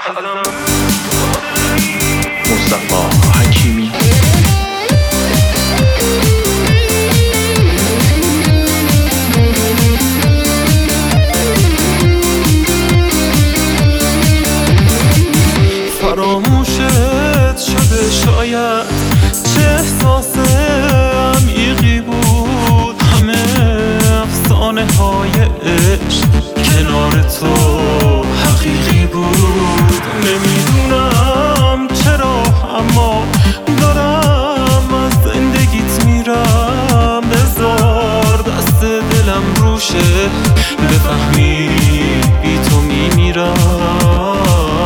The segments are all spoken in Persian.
مصطفی حکیمی. فراموشت شده شاید، چه احساس عمیقی بود. همه افسانه های عشق کنار تو حقیقی بود. نمیدونم چرا اما دارم از زندگیت میرم. بذار دست دلم روشه، بفهمی بی تو میمیرم.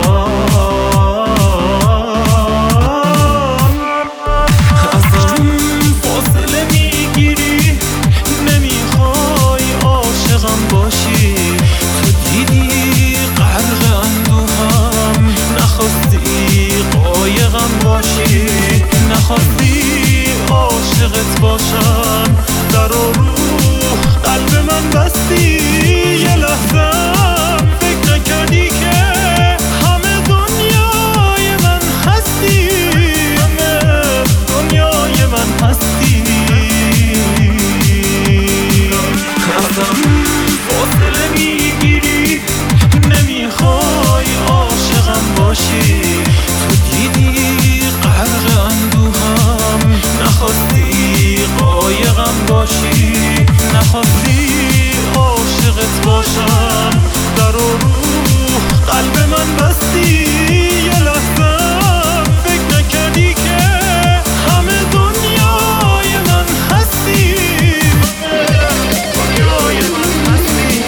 نخواستی عاشقت باشم، در و روح قلب من بستی. یه لحظه فکر نکردی که همه دنیای من هستی، همه دنیای من هستی. ازم فاصله میگیری، نمیخوای عاشقم باشی. تو دیدی نخواستی قایقم باشی، نخواستی عاشقت باشم، در و روح قلب من بستی. یه لحظه فکر نکردی که همه دنیای من هستی، دنیای من هستی.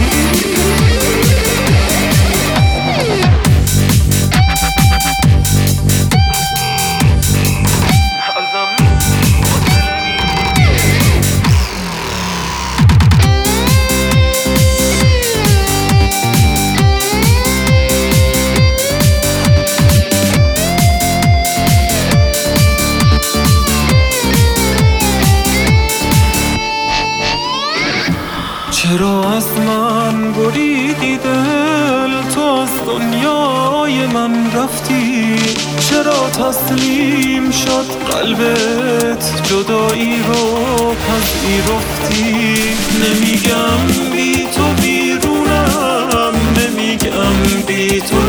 چرا از من بریدی دل، تو از دنیای من رفتی. چرا تسلیم شد قلبت، جدایی رو پذیرفتی. نمیگم بی تو بیرونم، نمیگم بی تو